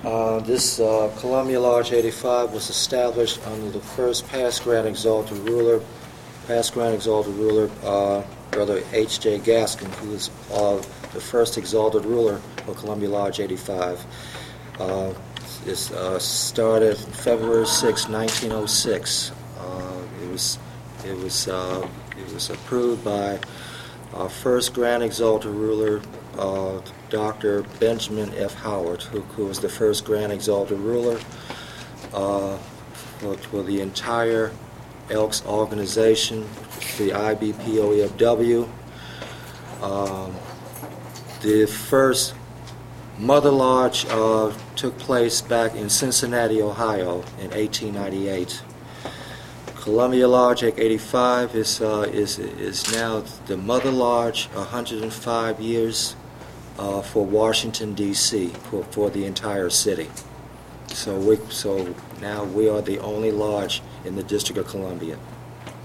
This Columbia Lodge 85 was established under the first past Grand Exalted Ruler, Brother H.J. Gaskin, who was the first Exalted Ruler for Columbia Lodge 85. It started February 6, 1906. It was approved by our first Grand Exalted Ruler, Dr. Benjamin F. Howard, who was the first Grand Exalted Ruler for the entire Elks organization, the IBPOEFW. The first Mother Lodge took place back in Cincinnati, Ohio in 1898. Columbia Lodge 85 is now the Mother Lodge 105 years for Washington, D.C., for the entire city. So now we are the only lodge in the District of Columbia.